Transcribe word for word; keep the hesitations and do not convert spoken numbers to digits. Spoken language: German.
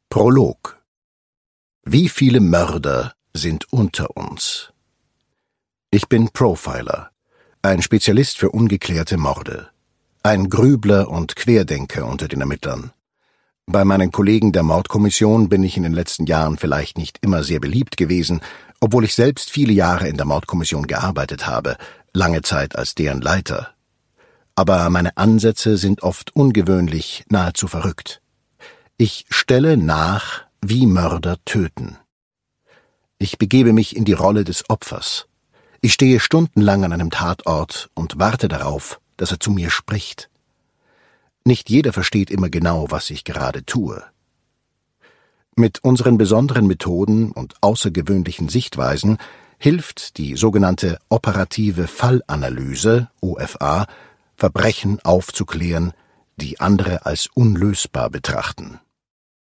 Prolog. Wie viele Mörder sind unter uns? Ich bin Profiler, ein Spezialist für ungeklärte Morde, ein Grübler und Querdenker unter den Ermittlern. Bei meinen Kollegen der Mordkommission bin ich in den letzten Jahren vielleicht nicht immer sehr beliebt gewesen, obwohl ich selbst viele Jahre in der Mordkommission gearbeitet habe, lange Zeit als deren Leiter. Aber meine Ansätze sind oft ungewöhnlich, nahezu verrückt. Ich stelle nach, wie Mörder töten. Ich begebe mich in die Rolle des Opfers. Ich stehe stundenlang an einem Tatort und warte darauf, dass er zu mir spricht. Nicht jeder versteht immer genau, was ich gerade tue. Mit unseren besonderen Methoden und außergewöhnlichen Sichtweisen hilft die sogenannte operative Fallanalyse, O F A, Verbrechen aufzuklären, die andere als unlösbar betrachten.